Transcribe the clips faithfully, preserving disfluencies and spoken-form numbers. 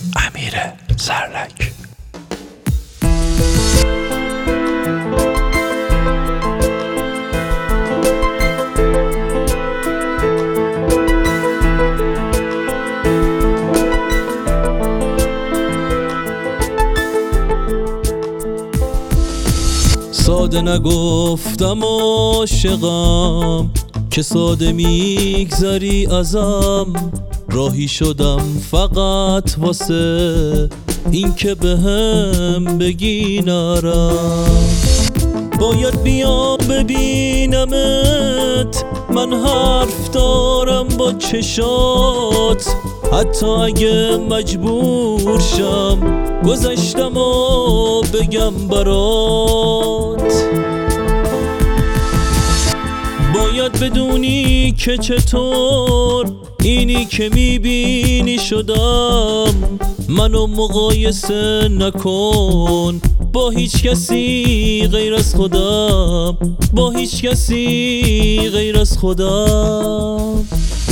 امیر زرلک. ساده نگفتم عاشقم که ساده میگذری ازم، راهی شدم فقط واسه این که به هم بگی نرم. باید بیام ببینمت، من حرف دارم با چشات، حتی اگه مجبور شم گذشتم و بگم برات. باید بدونی که چطور اینی که میبینی شدم، منو مقایسه نکن با هیچ کسی غیر از خودم، با هیچ کسی غیر از خودم.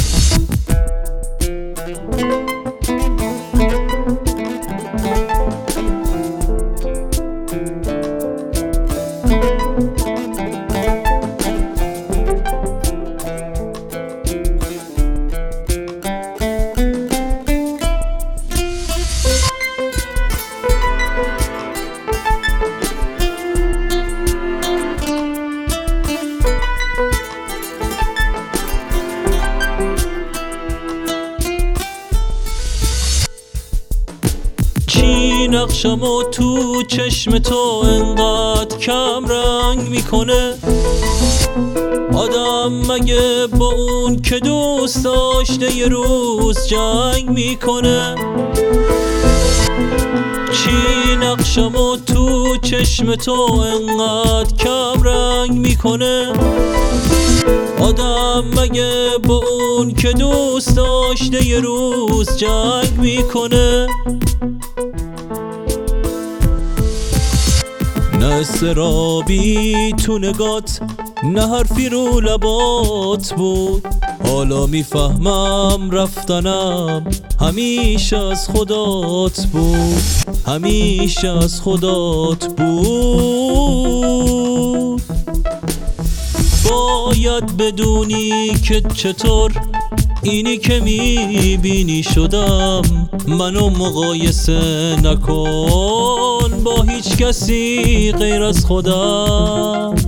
چی نقشم و تو چشم تو انقدر کم رنگ میکنه؟ آدم مگه با اون که دوست داشته یه روز جنگ میکنه؟ چی نقشم و تو چشم تو انقدر کم رنگ میکنه؟ آدم مگه با اون که دوست داشته یه روز جنگ میکنه؟ نه استرابی تو نگات، نه حرفی رو لبات بود. حالا میفهمم رفتنم همیشه از خدات بود، همیشه از خدات بود. باید بدونی که چطور اینی که میبینی شدم، منو مقایسه نکن با هیچ کسی غیر از خودم.